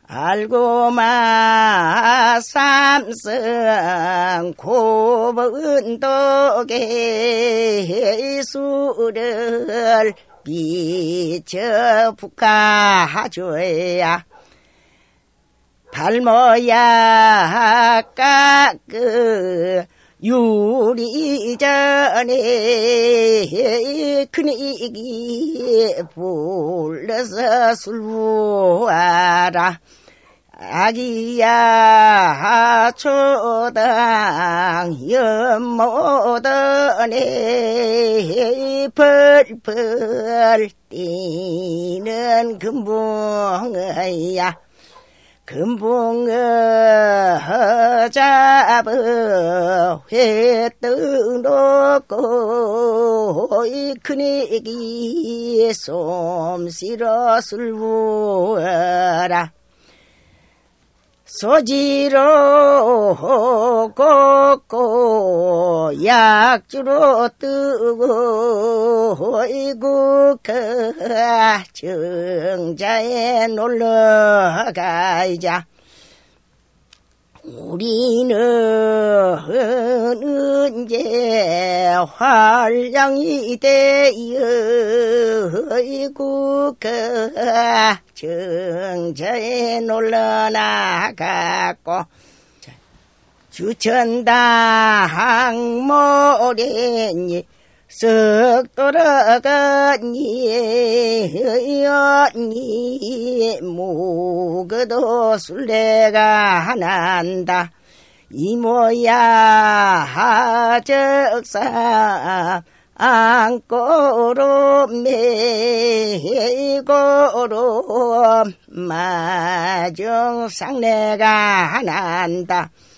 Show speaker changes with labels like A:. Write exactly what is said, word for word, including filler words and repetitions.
A: 알고마 삼성 고분 독에 수를 비춰 북가줘야 발모야 깎그 유리전에 큰이기 불러서 술 부어라 아기야 초당 연못원에 펄펄 뛰는 금붕어야 금붕어 잡아 회떡 놓고 이 큰애기 솜씨로 술 부어라 소지로 꽂고 약주로 뜨고 이구 그 정자에 놀러가자 우리는 언제 활량이 되어 이구 그 정자에 놀러나갔고 주천당 모래니 썩 돌아가니 언니 묵어도 술래가 난다 이모야 적사 안고로 매고로 마중 상내가 난다